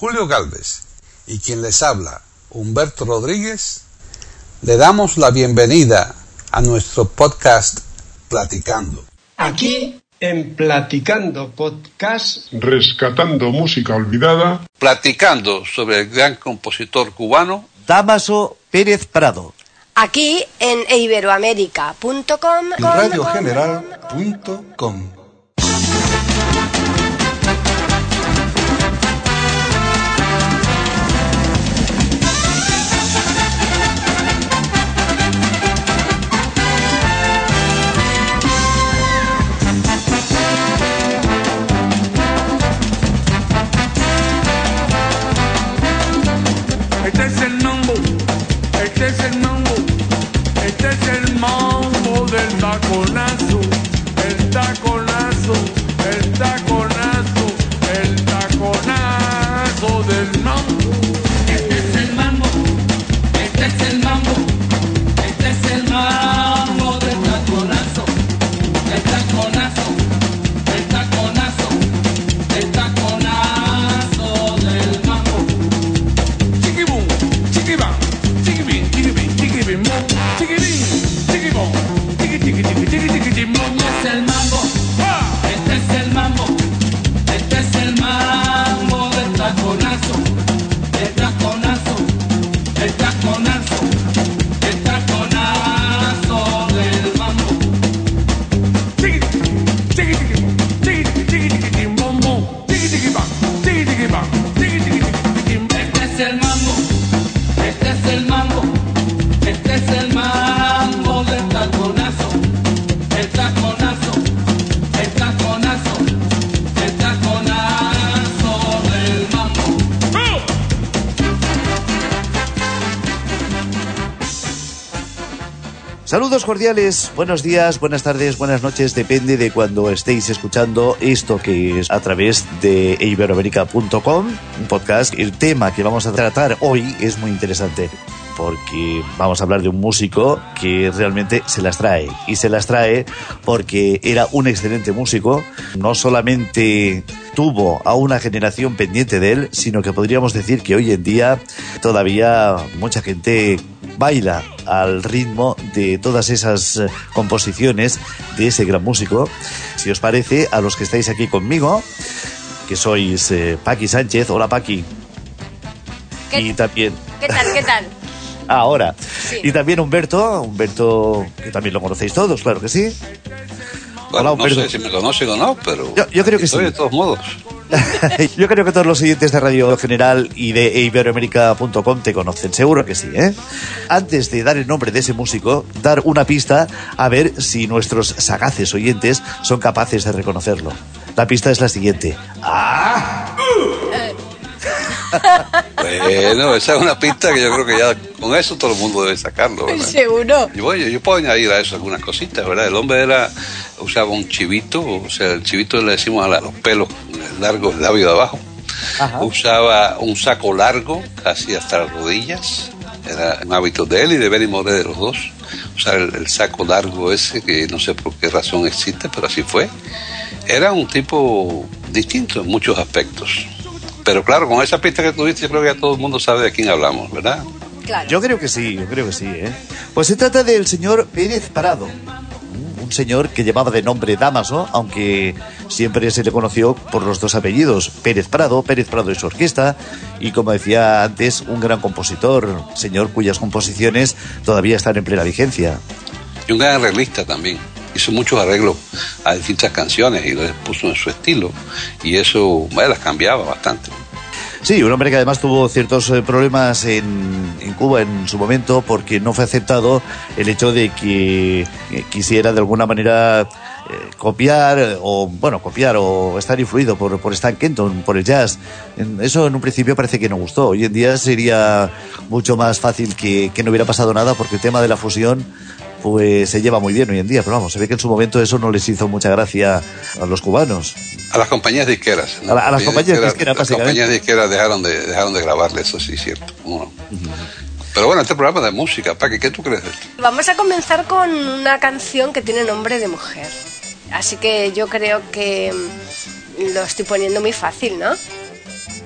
Julio Gálvez y quien les habla, Humberto Rodríguez, le damos la bienvenida a nuestro podcast Platicando. Aquí en Platicando Podcast, rescatando música olvidada, platicando sobre el gran compositor cubano Dámaso Pérez Prado. Aquí en iberoamerica.com y radiogeneral.com. Este es el mambo, este es el mambo, este es el mambo del taconazo, el taconazo, el taconazo, el taconazo del mambo. Este es el mambo, este es el mambo, este es el mambo del taconazo, el taconazo, el taconazo, el taconazo del mambo. Chiquibum, chiquibam, chiquibim, chiquibim, chiquibim, chiquibim, chiquibum, chiqui, chiqui, chiqui, chiqui, chiqui, chiquibum. Este es el mambo, este es el mambo, este es el mambo del taconazo, el taconazo, el taconazo, el taconazo del mambo. Chiqui, chiqui, chiqui, chiqui, chiqui, chiqui, chiqui, bom, bom, chiqui, chiqui, bam, chiqui, chiqui, bam, chiqui, chiqui, chiqui, chiqui. Este es el mambo, este es el mambo, este es el mambo del taconazo, el taconazo, el taconazo, el taconazo del mambo. Saludos cordiales, buenos días, buenas tardes, buenas noches, depende de cuando estéis escuchando esto que es a través de iberoamerica.com, un podcast. El tema que vamos a tratar hoy es muy interesante porque vamos a hablar de un músico que realmente se las trae, y se las trae porque era un excelente músico. No solamente tuvo a una generación pendiente de él, sino que podríamos decir que hoy en día todavía mucha gente baila al ritmo de todas esas composiciones de ese gran músico. Si os parece, a los que estáis aquí conmigo, que sois Paqui Sánchez. Hola, Paqui. Y también... ¿Qué tal? Ahora. Sí. Y también Humberto, que también lo conocéis todos, claro que sí. Bueno, Hola, Humberto. no sé si me conocen o no, pero Yo creo que sí. de todos modos. Yo creo que todos los oyentes de Radio General y de iberoamerica.com te conocen, seguro que sí, ¿eh? Antes de dar el nombre de ese músico, dar una pista a ver si nuestros sagaces oyentes son capaces de reconocerlo. La pista es la siguiente. Bueno, esa es una pista que yo creo que ya con eso todo el mundo debe sacarlo, ¿verdad? Seguro. Y bueno, yo puedo añadir a eso algunas cositas, ¿verdad? El hombre usaba un chivito, o sea, el chivito le decimos a los pelos largos del labio de abajo. Ajá. Usaba un saco largo, casi hasta las rodillas. Era un hábito de él y de Benny Moré, de los dos. Usar el saco largo ese, que no sé por qué razón existe, pero así fue. Era un tipo distinto en muchos aspectos. Pero claro, con esa pista que tuviste, yo creo que ya todo el mundo sabe de quién hablamos, ¿verdad? Claro. Yo creo que sí, ¿eh? Pues se trata del señor Pérez Prado. Un señor que llevaba de nombre Dámaso, aunque siempre se le conoció por los dos apellidos, Pérez Prado y su orquesta, y como decía antes, un gran compositor, señor cuyas composiciones todavía están en plena vigencia. Y un gran arreglista también. Hizo muchos arreglos a distintas canciones y los puso en su estilo, y eso, bueno, las cambiaba bastante. Sí, un hombre que además tuvo ciertos problemas en Cuba en su momento porque no fue aceptado el hecho de que quisiera de alguna manera copiar o estar influido por Stan Kenton, por el jazz. Eso en un principio parece que no gustó. Hoy en día sería mucho más fácil que no hubiera pasado nada, porque el tema de la fusión pues se lleva muy bien hoy en día, pero vamos, se ve que en su momento eso no les hizo mucha gracia a los cubanos. A las compañías disqueras, ¿no? A las compañías disqueras, las compañías disqueras dejaron de grabarle, eso sí es cierto. Bueno. Pero bueno, este programa de música, Paqui, ¿qué tú crees de esto? Vamos a comenzar con una canción que tiene nombre de mujer. Así que yo creo que lo estoy poniendo muy fácil, ¿no?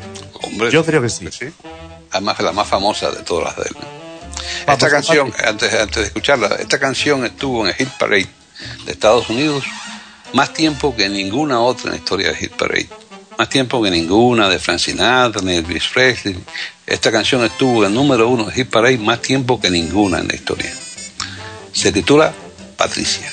Hombre, Yo creo que sí. Además, la más famosa de todas las de él. Esta canción, antes de escucharla, esta canción estuvo en el Hit Parade de Estados Unidos más tiempo que ninguna otra en la historia del Hit Parade. Más tiempo que ninguna de Frank Sinatra ni Elvis Presley. Esta canción estuvo en número 1 de Hit Parade más tiempo que ninguna en la historia. Se titula Patricia.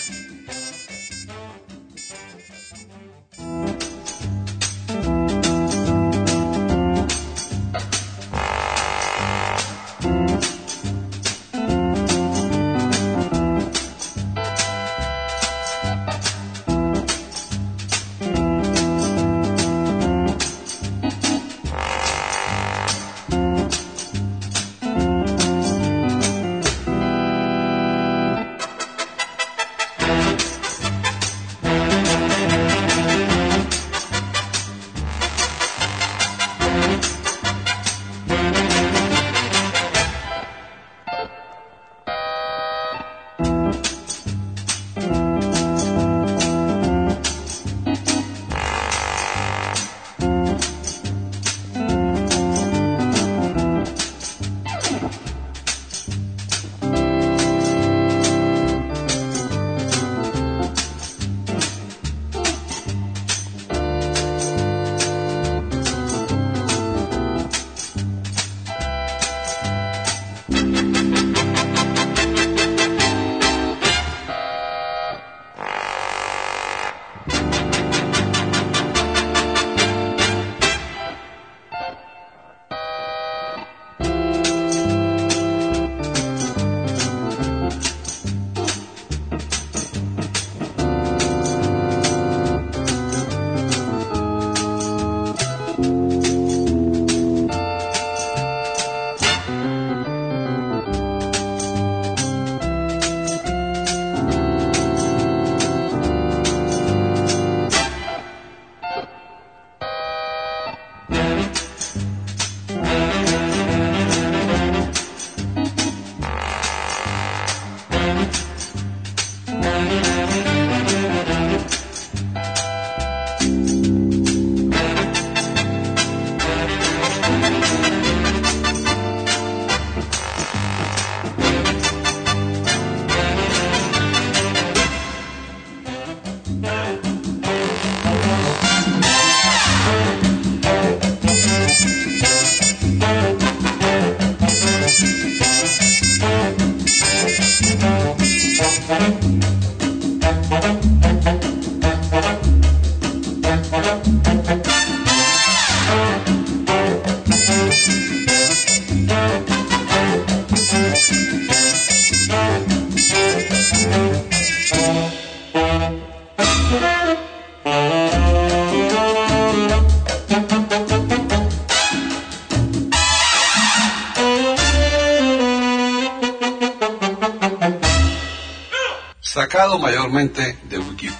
Sacado mayormente de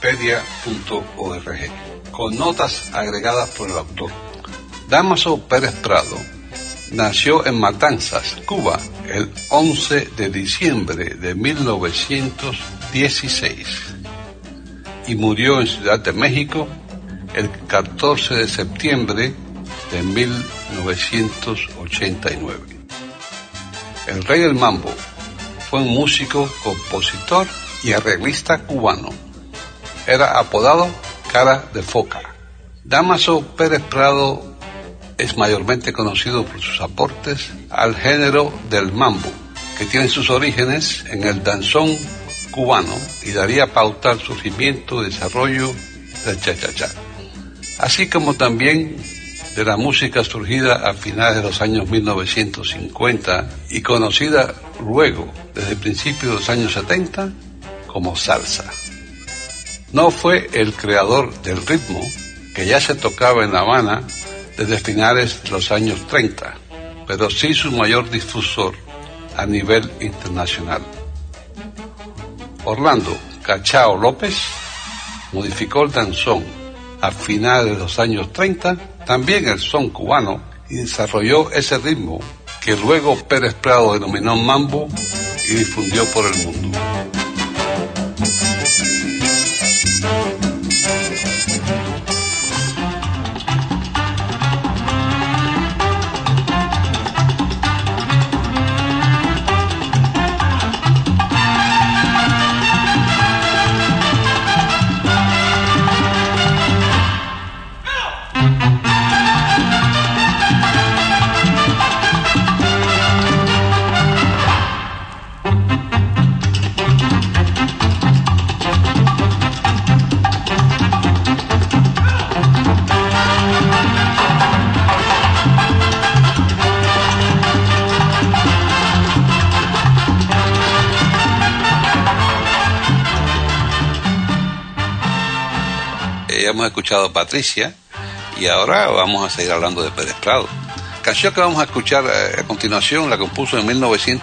wikipedia.org, con notas agregadas por el autor. Dámaso Pérez Prado nació en Matanzas, Cuba, el 11 de diciembre de 1916 y murió en Ciudad de México el 14 de septiembre de 1989. El rey del mambo fue un músico, compositor y arreglista cubano. Era apodado Cara de Foca. Dámaso Pérez Prado es mayormente conocido por sus aportes al género del mambo, que tiene sus orígenes en el danzón cubano y daría pauta al surgimiento y desarrollo del cha-cha-cha, así como también de la música surgida a finales de los años 1950 y conocida luego, desde principios de los años 70, como salsa. No fue el creador del ritmo, que ya se tocaba en La Habana desde finales de los años 30, pero sí su mayor difusor a nivel internacional. Orlando Cachao López modificó el danzón a finales de los años 30, también el son cubano, y desarrolló ese ritmo que luego Pérez Prado denominó mambo y difundió por el mundo. hemos escuchado Patricia y ahora vamos a seguir hablando de Pérez Prado. Canción que vamos a escuchar a continuación la compuso en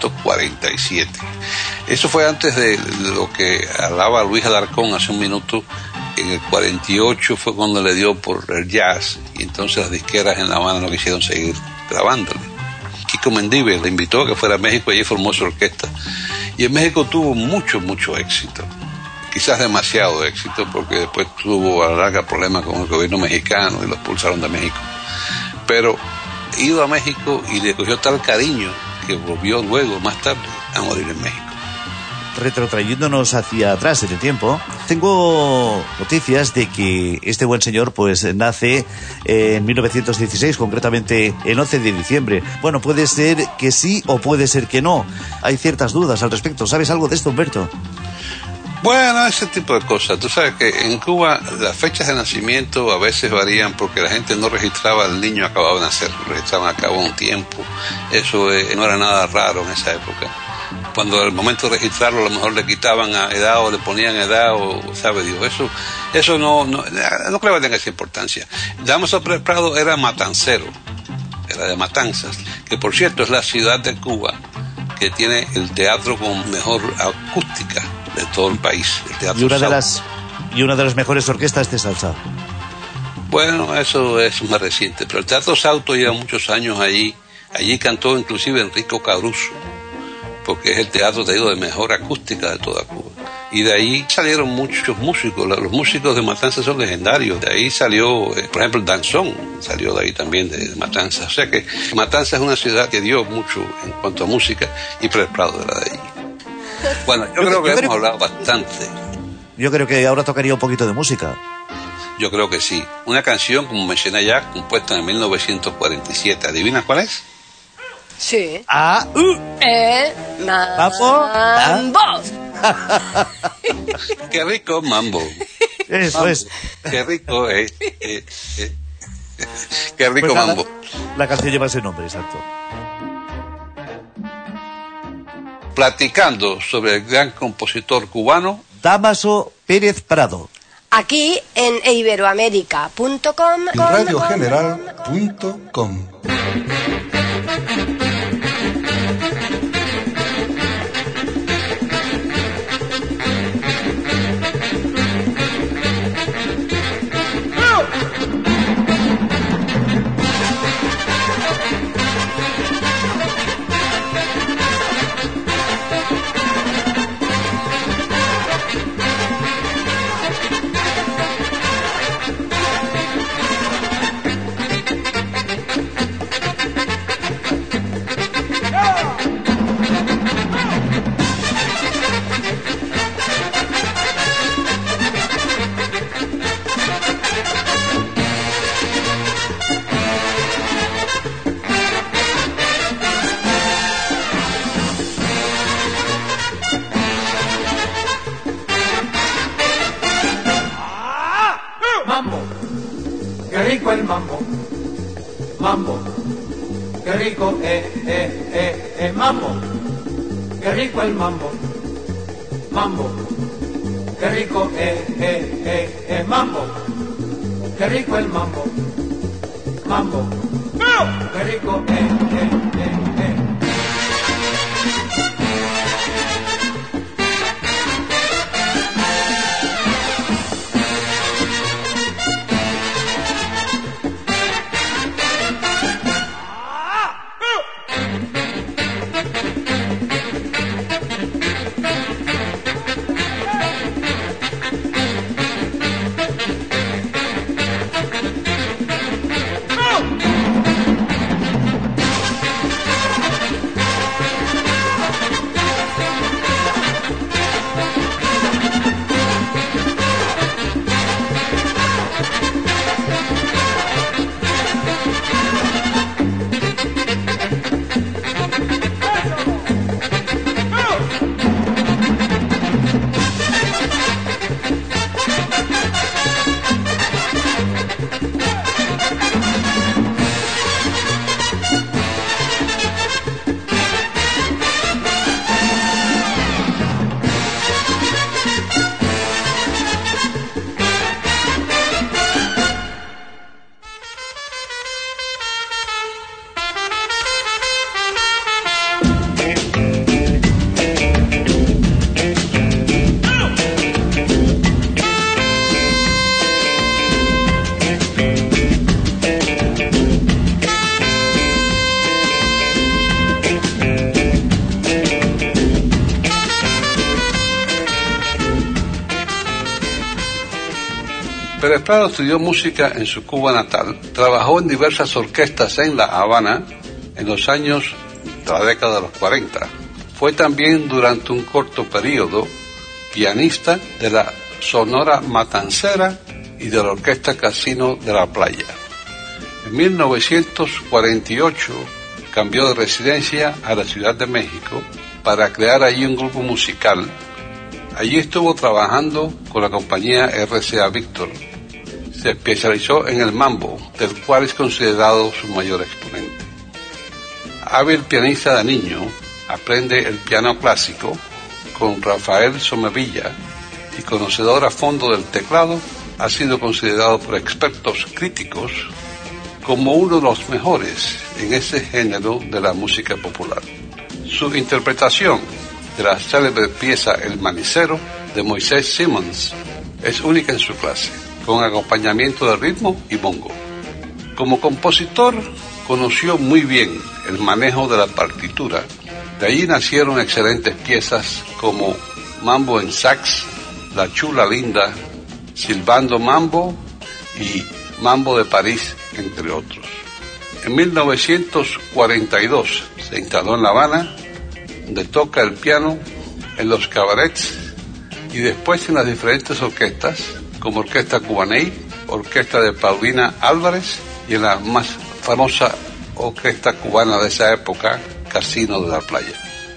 1947. Eso fue antes de lo que hablaba Luis Alarcón hace un minuto. En el 48 fue cuando le dio por el jazz y entonces las disqueras en La Habana no quisieron seguir grabándole. Kiko Mendive le invitó a que fuera a México y allí formó su orquesta. Y en México tuvo mucho éxito. Quizás demasiado éxito porque después tuvo a la larga problemas con el gobierno mexicano y lo expulsaron de México. Pero ido a México y le cogió tal cariño que volvió luego, más tarde, a morir en México. Retrotrayéndonos hacia atrás en el tiempo, tengo noticias de que este buen señor pues nace en 1916, concretamente el 11 de diciembre. Bueno, puede ser que sí o puede ser que no. Hay ciertas dudas al respecto. ¿Sabes algo de esto, Humberto? Bueno, ese tipo de cosas. Tú sabes que en Cuba las fechas de nacimiento a veces varían porque la gente no registraba al niño acabado de nacer, lo registraban a cabo un tiempo. Eso no era nada raro en esa época. Cuando al momento de registrarlo a lo mejor le quitaban a edad o le ponían edad o sabe Dios, eso no creo que tenga esa importancia. Damaso Pérez Prado era matancero, era de Matanzas, que por cierto es la ciudad de Cuba que tiene el teatro con mejor acústica de todo el país, el teatro y una de las mejores orquestas de salsa. Bueno, eso es más reciente, pero el Teatro Sauto lleva muchos años allí cantó inclusive Enrico Caruso, porque es el teatro, te digo, de mejor acústica de toda Cuba. Y de ahí salieron muchos músicos, los músicos de Matanzas son legendarios, de ahí salió, por ejemplo, el danzón, salió de ahí también, de Matanzas. O sea que Matanzas es una ciudad que dio mucho en cuanto a música y Pérez Prado era de allí. Bueno, yo creo que hemos hablado bastante. Yo creo que ahora tocaría un poquito de música. Yo creo que sí. Una canción, como mencioné ya, compuesta en 1947. ¿Adivinas cuál es? Sí. Mambo. Qué rico mambo. Eso mambo. es. Qué rico, Qué rico Pues nada, mambo. La canción lleva ese nombre, exacto. Platicando sobre el gran compositor cubano Damaso Pérez Prado. Aquí en iberoamerica.com y radiogeneral.com. Qué rico el mambo, mambo, qué rico, mambo, qué rico el mambo, mambo, qué rico, mambo, qué rico el mambo, mambo, qué rico, Pérez Prado estudió música en su Cuba natal, trabajó en diversas orquestas en La Habana en los años de la década de los 40. Fue también durante un corto periodo pianista de la Sonora Matancera y de la Orquesta Casino de la Playa. En 1948 cambió de residencia a la Ciudad de México para crear allí un grupo musical. Allí estuvo trabajando con la compañía RCA Víctor. Se especializó en el mambo, del cual es considerado su mayor exponente. Hábil pianista de niño, aprende el piano clásico con Rafael Somevilla y conocedor a fondo del teclado, ha sido considerado por expertos críticos como uno de los mejores en ese género de la música popular. Su interpretación de la célebre pieza El Manicero de Moisés Simmons es única en su clase, con acompañamiento de ritmo y bongo. Como compositor, conoció muy bien el manejo de la partitura. De allí nacieron excelentes piezas como Mambo en Sax, La Chula Linda, Silbando Mambo y Mambo de París, entre otros. En 1942 se instaló en La Habana, donde toca el piano en los cabarets y después en las diferentes orquestas, como Orquesta Cubaney, Orquesta de Paulina Álvarez y en la más famosa orquesta cubana de esa época, Casino de la Playa.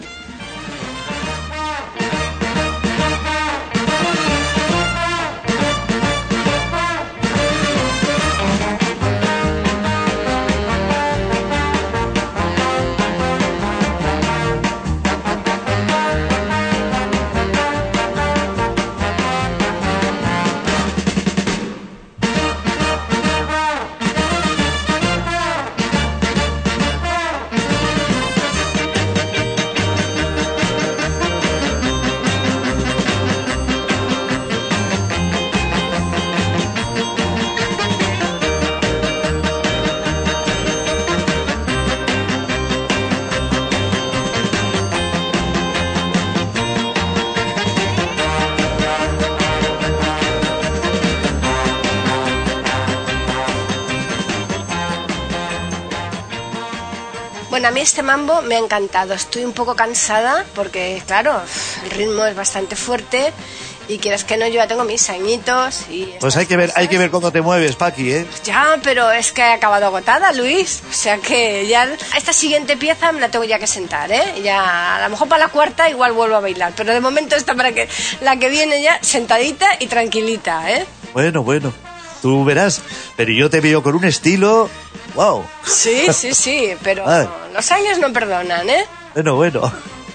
Bueno, a mí este mambo me ha encantado. Estoy un poco cansada porque, claro, el ritmo es bastante fuerte y quieras que no, yo ya tengo mis añitos y... Pues hay que ver cómo te mueves, Paqui, ¿eh? Ya, pero es que he acabado agotada, Luis. O sea que ya esta siguiente pieza me la tengo ya que sentar, ¿eh? Ya, a lo mejor para la cuarta igual vuelvo a bailar, pero de momento esta para que la que viene ya sentadita y tranquilita, ¿eh? Bueno, tú verás, pero yo te veo con un estilo... ¡Wow! Sí, pero los años no perdonan, ¿eh? Bueno.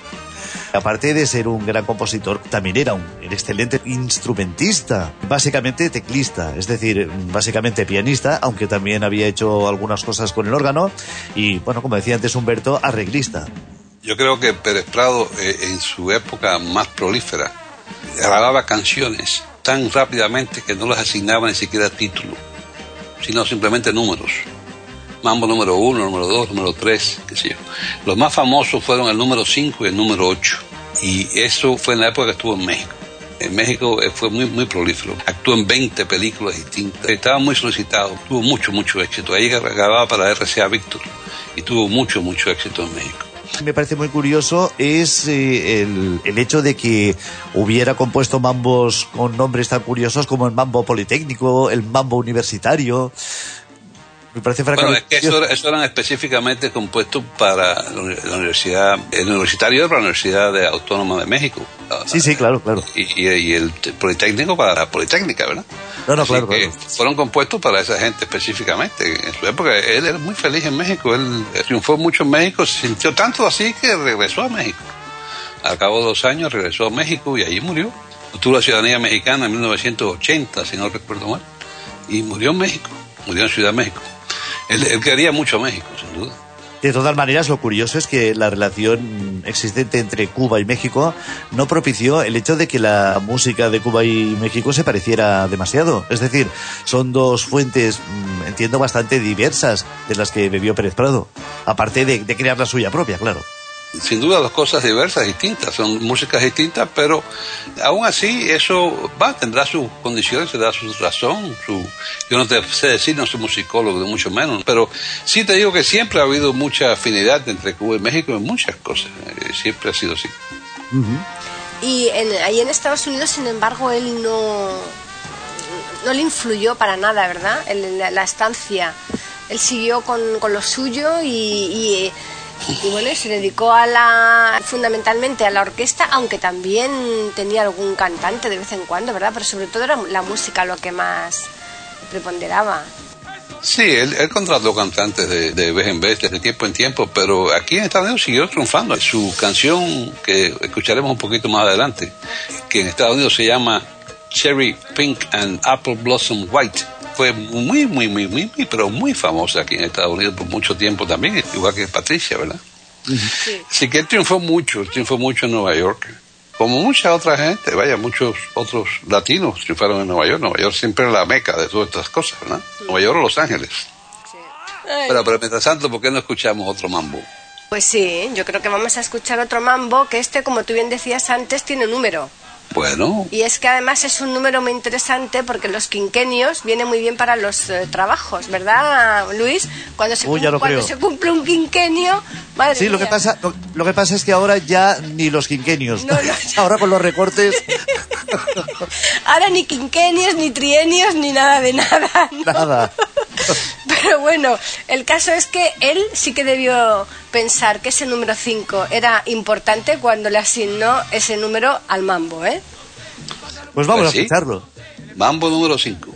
Aparte de ser un gran compositor, también era un excelente instrumentista, básicamente teclista, es decir, básicamente pianista, aunque también había hecho algunas cosas con el órgano y, bueno, como decía antes Humberto, arreglista. Yo creo que Pérez Prado, en su época más prolífera, grababa canciones tan rápidamente que no les asignaba ni siquiera título, sino simplemente números. Mambo número 1, número 2, número 3, qué sé yo. Los más famosos fueron el número 5 y el número 8. Y eso fue en la época que estuvo en México. En México fue muy prolífero. Actuó en 20 películas distintas. Estaba muy solicitado. Tuvo mucho éxito. Ahí grababa para RCA Víctor. Y tuvo mucho éxito en México. Me parece muy curioso es el hecho de que hubiera compuesto mambos con nombres tan curiosos como el mambo politécnico, el mambo universitario. Me parece francamente... Bueno, es que eso eran específicamente compuestos para la universidad, el universitario para la Universidad Autónoma de México. Sí, claro. Y el Politécnico para la Politécnica, ¿verdad? No, claro. Fueron compuestos para esa gente específicamente. En su época él era muy feliz en México, él triunfó mucho en México, se sintió tanto así que regresó a México. Al cabo de 2 años regresó a México y allí murió. Obtuvo la ciudadanía mexicana en 1980, si no recuerdo mal, y murió en México, murió en Ciudad de México. Él quería mucho a México, sin duda. De todas maneras, lo curioso es que la relación existente entre Cuba y México no propició el hecho de que la música de Cuba y México se pareciera demasiado. Es decir, son dos fuentes, entiendo, bastante diversas de las que bebió Pérez Prado. Aparte de crear la suya propia, claro. sin duda dos cosas diversas, distintas, son músicas distintas, pero aún así eso tendrá sus condiciones, tendrá su razón, yo no te sé decir, no soy musicólogo, ni mucho menos, pero sí te digo que siempre ha habido mucha afinidad entre Cuba y México en muchas cosas, siempre ha sido así. Y ahí en Estados Unidos, sin embargo, él no le influyó para nada, ¿verdad? La estancia. Él siguió con lo suyo y bueno, se dedicó fundamentalmente a la orquesta, aunque también tenía algún cantante de vez en cuando, ¿verdad? Pero sobre todo era la música lo que más preponderaba. Sí, él contrató cantantes de vez en vez, de tiempo en tiempo, pero aquí en Estados Unidos siguió triunfando. Su canción, que escucharemos un poquito más adelante, que en Estados Unidos se llama Cherry Pink and Apple Blossom White, fue muy, pero muy famosa aquí en Estados Unidos por mucho tiempo también, igual que Patricia, ¿verdad? Sí. Así que él triunfó mucho en Nueva York, como mucha otra gente, muchos otros latinos triunfaron en Nueva York. Nueva York siempre es la meca de todas estas cosas, ¿verdad? Nueva York o Los Ángeles. Sí. Pero mientras tanto, ¿por qué no escuchamos otro mambo? Pues sí, yo creo que vamos a escuchar otro mambo, que como tú bien decías antes, tiene número. Bueno. Y es que además es un número muy interesante porque los quinquenios vienen muy bien para los trabajos, ¿verdad, Luis? Cuando se cumple un quinquenio, madre sí, mía. Lo que pasa es que ahora ya ni los quinquenios. No. Ahora con los recortes. Ahora ni quinquenios, ni trienios, ni nada de nada. ¿No? Nada. Pero bueno, el caso es que él sí que debió pensar que ese número 5 era importante cuando le asignó ese número al mambo, ¿eh? Pues vamos a escucharlo. Mambo número 5.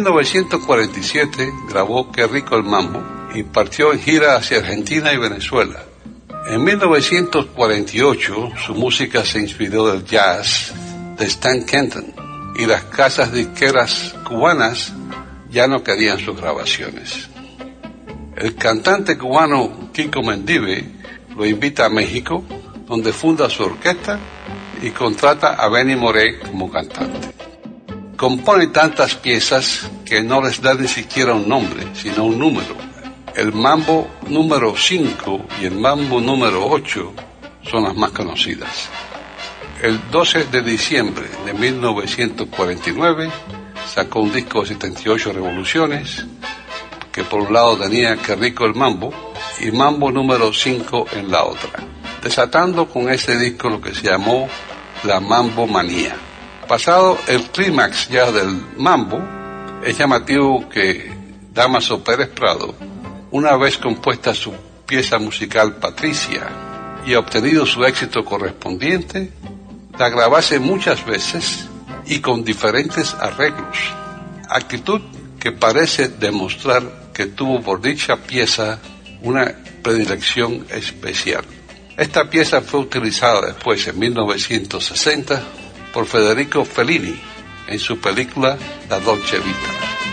1947 grabó Qué rico el mambo y partió en gira hacia Argentina y Venezuela. En 1948 su música se inspiró del jazz de Stan Kenton y las casas disqueras cubanas ya no querían sus grabaciones. El cantante cubano Kiko Mendive lo invita a México, donde funda su orquesta y contrata a Benny Moré como cantante. Compone tantas piezas que no les da ni siquiera un nombre, sino un número. El mambo número 5 y el mambo número 8 son las más conocidas. El 12 de diciembre de 1949 sacó un disco de 78 revoluciones, que por un lado tenía Qué rico el mambo y mambo número 5 en la otra, desatando con ese disco lo que se llamó la mambo manía. Pasado el clímax ya del mambo, es llamativo que Dámaso Pérez Prado, una vez compuesta su pieza musical Patricia y obtenido su éxito correspondiente, la grabase muchas veces y con diferentes arreglos, actitud que parece demostrar que tuvo por dicha pieza una predilección especial. Esta pieza fue utilizada después, en 1960, por Federico Fellini en su película La Dolce Vita.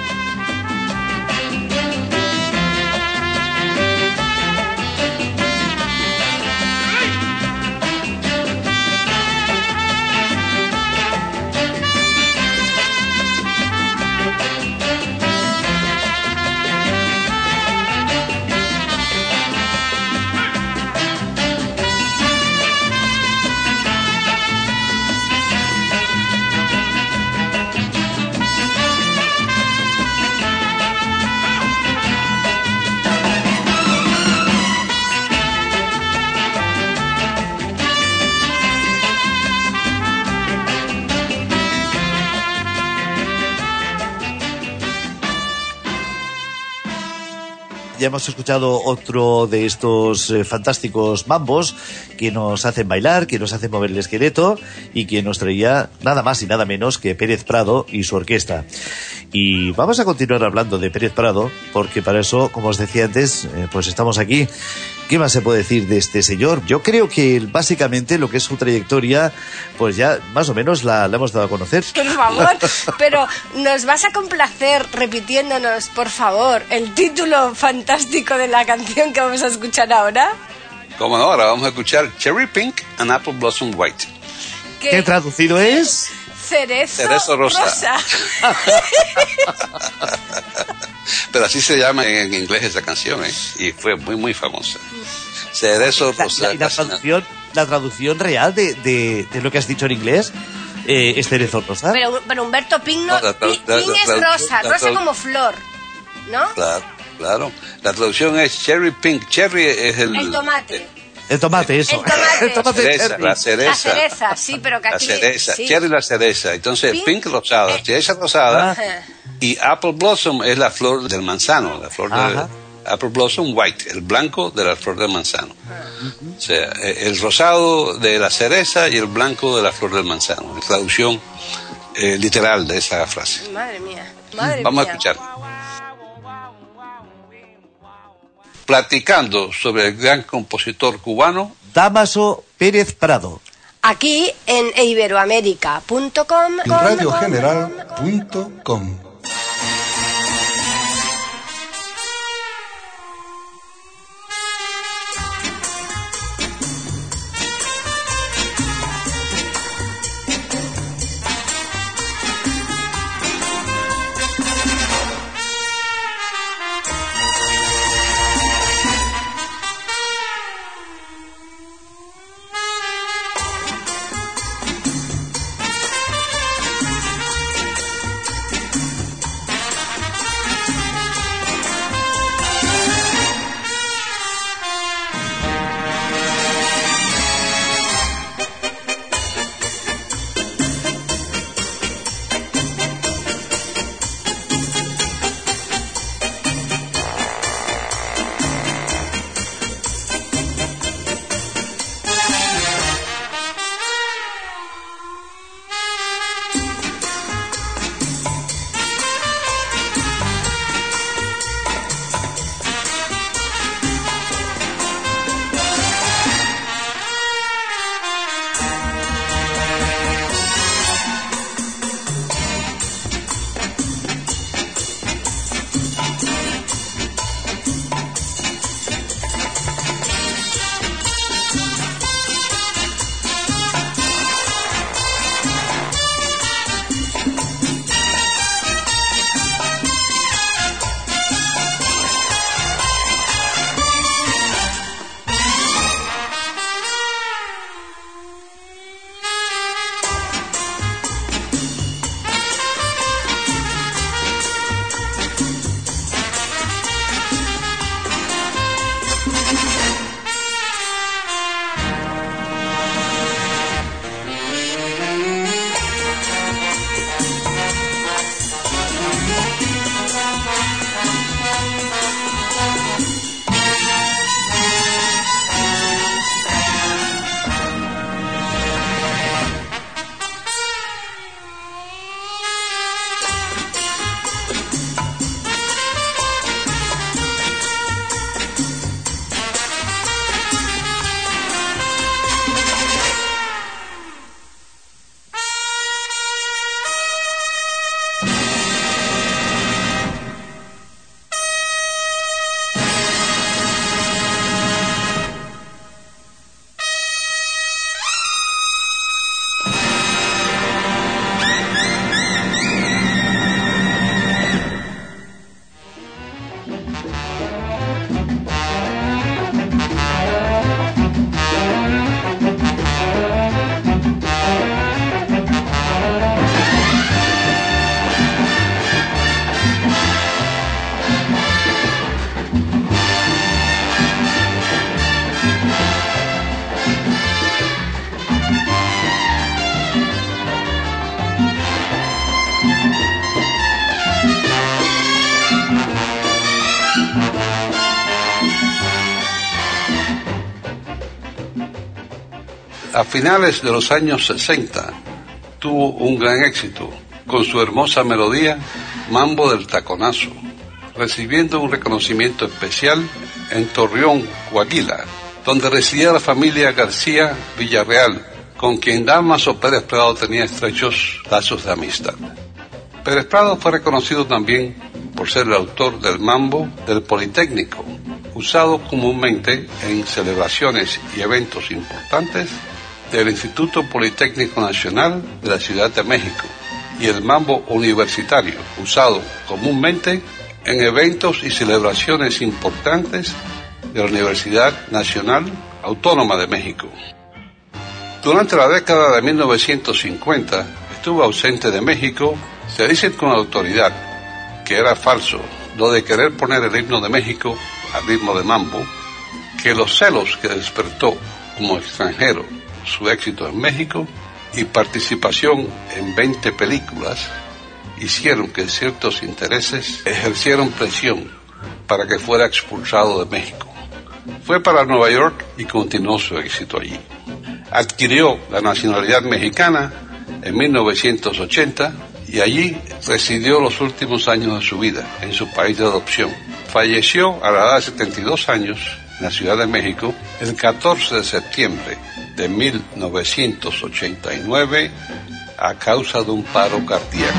Ya hemos escuchado otro de estos fantásticos mambos que nos hacen bailar, que nos hacen mover el esqueleto y que nos traía nada más y nada menos que Pérez Prado y su orquesta. Y vamos a continuar hablando de Pérez Prado, porque para eso, como os decía antes, pues estamos aquí. ¿Qué más se puede decir de este señor? Yo creo que básicamente lo que es su trayectoria, pues ya más o menos la hemos dado a conocer. Por favor, pero ¿nos vas a complacer repitiéndonos, por favor, el título fantástico de la canción que vamos a escuchar ahora? Como no, ahora vamos a escuchar Cherry Pink and Apple Blossom White. ¿Qué traducido es? Cerezo rosa. Pero así se llama en inglés esa canción, y fue muy, muy famosa. Cerezo rosa. ¿Y la traducción real de lo que has dicho en inglés es cerezo rosa? Pero Humberto Pink no, Pink es rosa, rosa como flor, ¿no? Claro. La traducción es Cherry Pink. Cherry es el tomate. El tomate, eso. El tomate. La cereza. La cereza, sí, pero que aquí... La cereza, sí. Cherry la cereza. Entonces, Pink rosada, cereza rosada. Y Apple Blossom es la flor del manzano, la flor de Apple Blossom White, el blanco de la flor del manzano. O sea, el rosado de la cereza y el blanco de la flor del manzano. Traducción literal de esa frase. Madre mía. Vamos a escuchar. Platicando sobre el gran compositor cubano Dámaso Pérez Prado. Aquí en iberoamerica.com y radiogeneral.com. A finales de los años 60 tuvo un gran éxito con su hermosa melodía Mambo del Taconazo, recibiendo un reconocimiento especial en Torreón, Coahuila, donde residía la familia García Villarreal, con quien Damaso Pérez Prado tenía estrechos lazos de amistad. Pérez Prado fue reconocido también por ser el autor del mambo del Politécnico, usado comúnmente en celebraciones y eventos importantes del Instituto Politécnico Nacional de la Ciudad de México, y el mambo universitario, usado comúnmente en eventos y celebraciones importantes de la Universidad Nacional Autónoma de México. Durante la década de 1950 estuvo ausente de México. Se dice con autoridad que era falso lo de querer poner el himno de México al ritmo de mambo, que los celos que despertó como extranjero su éxito en México y participación en 20 películas hicieron que ciertos intereses ejercieron presión para que fuera expulsado de México. Fue para Nueva York y continuó su éxito allí. Adquirió la nacionalidad mexicana en 1980 y allí residió los últimos años de su vida, en su país de adopción. Falleció a la edad de 72 años en la Ciudad de México el 14 de septiembre de 1989 a causa de un paro cardíaco.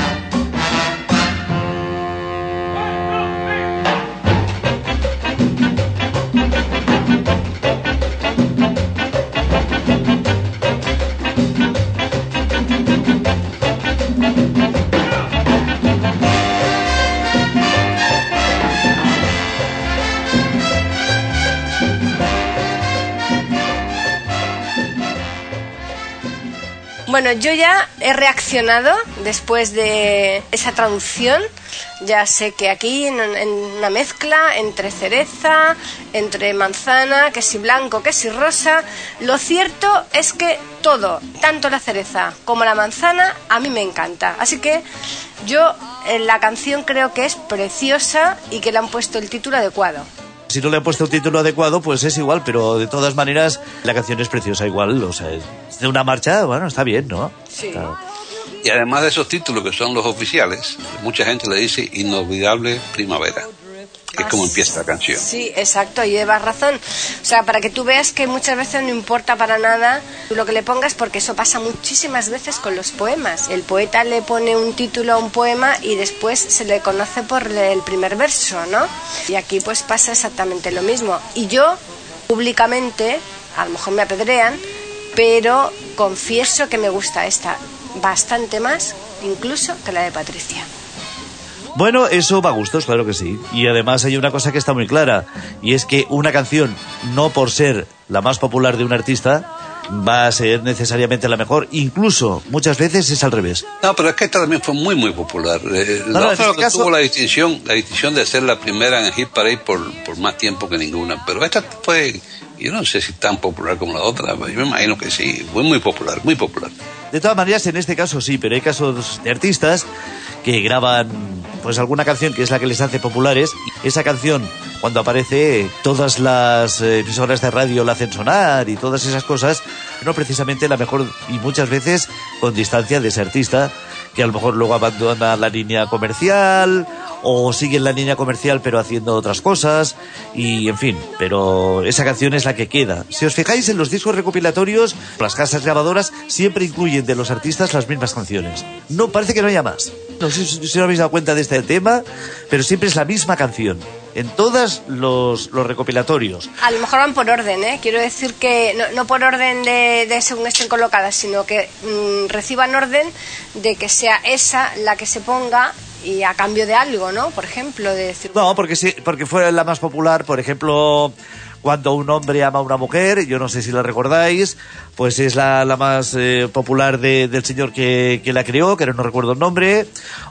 Bueno, yo ya he reaccionado después de esa traducción. Ya sé que aquí en una mezcla entre cereza, entre manzana, que si blanco, que si rosa. Lo cierto es que todo, tanto la cereza como la manzana, a mí me encanta. Así que yo la canción creo que es preciosa y que le han puesto el título adecuado. Si no le han puesto un título adecuado, pues es igual, pero de todas maneras la canción es preciosa igual, o sea, de una marcha, bueno, está bien, ¿no? Sí. Claro. Y además de esos títulos que son los oficiales, mucha gente le dice Inolvidable Primavera, que es como empieza la canción. Sí, exacto, y llevas razón. O sea, para que tú veas que muchas veces no importa para nada lo que le pongas, porque eso pasa muchísimas veces con los poemas. El poeta le pone un título a un poema y después se le conoce por el primer verso, ¿no? Y aquí pues pasa exactamente lo mismo. Y yo, públicamente, a lo mejor me apedrean, pero confieso que me gusta esta bastante más, incluso que la de Patricia. Bueno, eso va a gustos, claro que sí. Y además hay una cosa que está muy clara, y es que una canción, no por ser la más popular de un artista, va a ser necesariamente la mejor. Incluso, muchas veces es al revés. No, pero es que esta también fue muy, muy popular. La otra que tuvo la distinción de ser la primera en el Hit Parade por más tiempo que ninguna. Pero esta fue, yo no sé si tan popular como la otra, yo me imagino que sí, fue muy popular, muy popular. De todas maneras, en este caso sí, pero hay casos de artistas que graban pues alguna canción que es la que les hace populares. Esa canción, cuando aparece, todas las emisoras de radio la hacen sonar y todas esas cosas, no precisamente la mejor, y muchas veces con distancia de ese artista, que a lo mejor luego abandona la línea comercial o sigue en la línea comercial pero haciendo otras cosas, y en fin, pero esa canción es la que queda. Si os fijáis en los discos recopilatorios, las casas grabadoras siempre incluyen de los artistas las mismas canciones. No, parece que no haya más. No sé si os habéis dado cuenta de este tema, pero siempre es la misma canción en todos los recopilatorios. A lo mejor van por orden, ¿eh? Quiero decir que no por orden de según estén colocadas, sino que reciban orden de que sea esa la que se ponga y a cambio de algo, ¿no? Por ejemplo, de decir... No, porque sí, porque fue la más popular, por ejemplo... Cuando un hombre ama a una mujer, yo no sé si la recordáis, pues es la más popular del señor que la creó, que no recuerdo el nombre.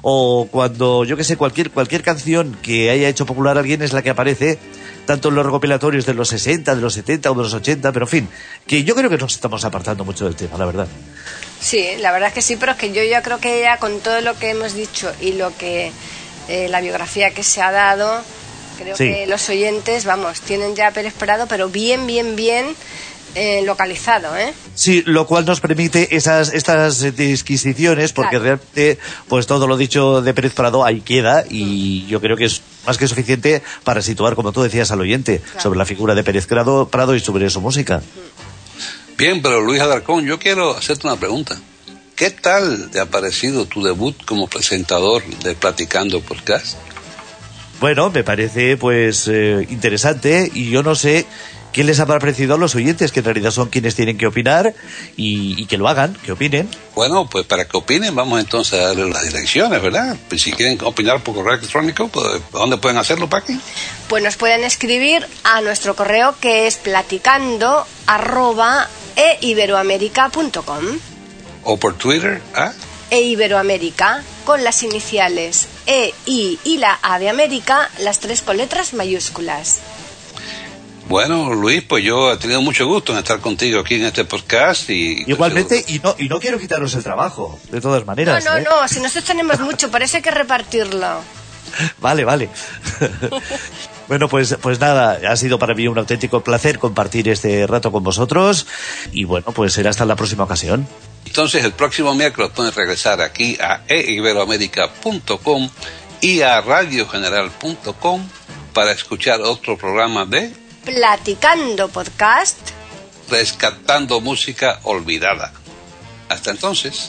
O cuando, yo que sé, cualquier canción que haya hecho popular a alguien es la que aparece, tanto en los recopilatorios de los 60, de los 70 o de los 80, pero en fin, que yo creo que nos estamos apartando mucho del tema, la verdad. Sí, la verdad es que sí, pero es que yo ya creo que ya con todo lo que hemos dicho y lo que la biografía que se ha dado... Creo que los oyentes, vamos, tienen ya a Pérez Prado, pero bien localizado, ¿eh? Sí, lo cual nos permite estas disquisiciones, porque Claro. realmente, pues todo lo dicho de Pérez Prado ahí queda, y yo creo que es más que suficiente para situar, como tú decías, al oyente sobre la figura de Pérez Prado y sobre su música. Bien, pero Luis Alarcón, yo quiero hacerte una pregunta. ¿Qué tal te ha parecido tu debut como presentador de Platicando Podcast? Bueno, me parece pues interesante, y yo no sé qué les ha parecido a los oyentes, que en realidad son quienes tienen que opinar, y que lo hagan, que opinen. Bueno, pues para que opinen vamos entonces a darle las direcciones, ¿verdad? Pues si quieren opinar por correo electrónico, pues, ¿dónde pueden hacerlo, Paqui? Pues nos pueden escribir a nuestro correo, que es platicando@eiberoamerica.com. O por Twitter, Eiberoamerica, con las iniciales E, I y la A de América, las 3 con letras mayúsculas. Bueno, Luis, pues yo he tenido mucho gusto en estar contigo aquí en este podcast y... Igualmente, y no quiero quitaros el trabajo, de todas maneras. No, si nosotros tenemos mucho, por eso hay que repartirlo. Vale. Bueno, pues nada, ha sido para mí un auténtico placer compartir este rato con vosotros, y bueno, pues será hasta la próxima ocasión. Entonces el próximo miércoles pueden regresar aquí a eiberoamerica.com y a radiogeneral.com para escuchar otro programa de Platicando Podcast. Rescatando Música Olvidada. Hasta entonces.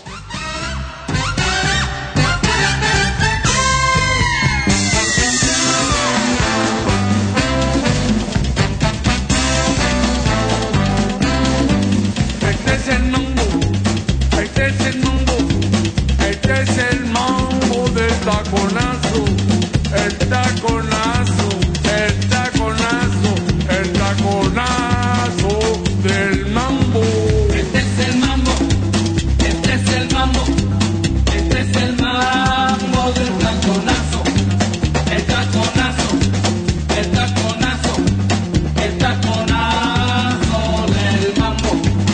Este es el mambo, este es el mambo, este es el mambo del taconazo, el taconazo, el taconazo, el taconazo del mambo. Este es el mambo, este es el mambo, este es el mambo del taconazo, el taconazo, el taconazo, el taconazo del mambo.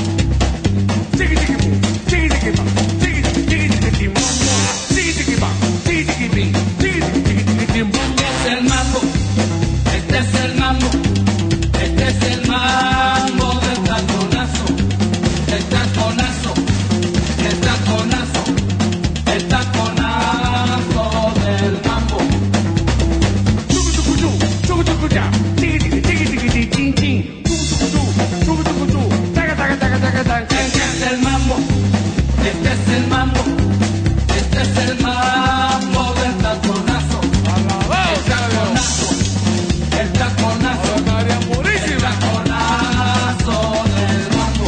Este es el mambo, este es el mambo, este es el mambo del taconazo, el taconazo, el taconazo, el taconazo del mambo. Este es el mambo, este es el mambo, este es el mambo del taconazo, el taconazo, el taconazo, el taconazo del mambo.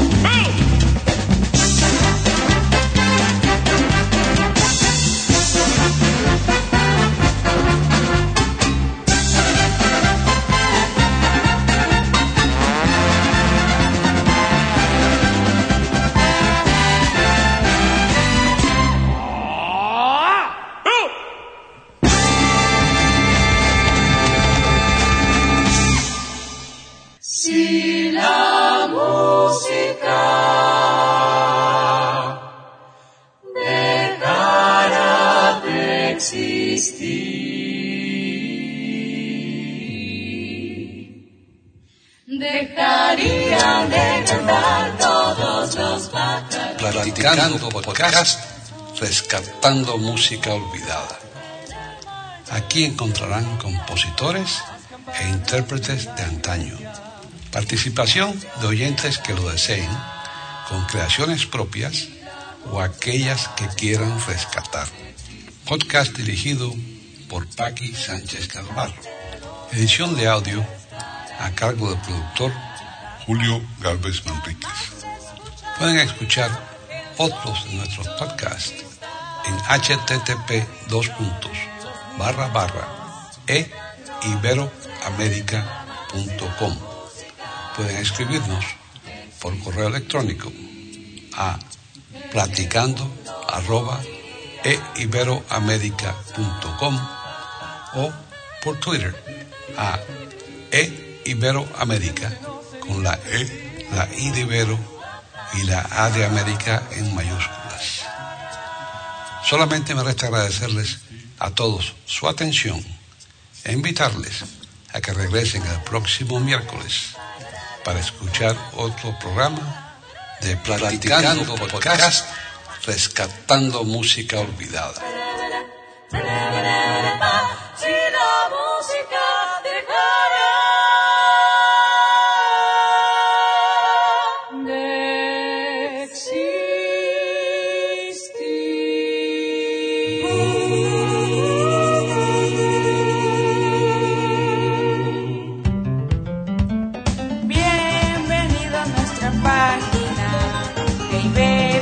Si la música dejara de existir, dejarían de cantar todos los pájaros. Platicando Podcast, rescatando música olvidada. Aquí encontrarán compositores e intérpretes de antaño. Participación de oyentes que lo deseen, con creaciones propias o aquellas que quieran rescatar. Podcast dirigido por Paqui Sánchez Calvar. Edición de audio a cargo del productor Julio Galvez Manríquez. Pueden escuchar otros de nuestros podcasts en http://eiberoamerica.com. Pueden escribirnos por correo electrónico a platicando@eiberoamerica.com o por Twitter a eiberoamerica con la E, la I de Ibero y la A de América en mayúsculas. Solamente me resta agradecerles a todos su atención e invitarles a que regresen el próximo miércoles para escuchar otro programa de Platicando Podcast, rescatando música olvidada. Si la música dejara de existir. Bienvenido a nuestra página de